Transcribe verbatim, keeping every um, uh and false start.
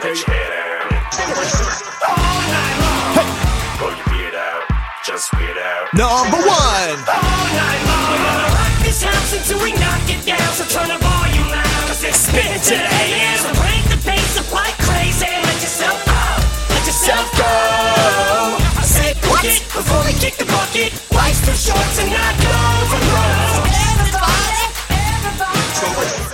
Put your head out. All night long. Hey. Pull your beard out. Just weird out. Number one. All night long. We're gonna rock this house until we knock it down. So turn the volume loud, cause it's spinning to the A M. So crank the bass up like crazy. Let yourself go. Let yourself go. I said book it before we kick the bucket. Life's too short to not go for broke. Everybody, everybody.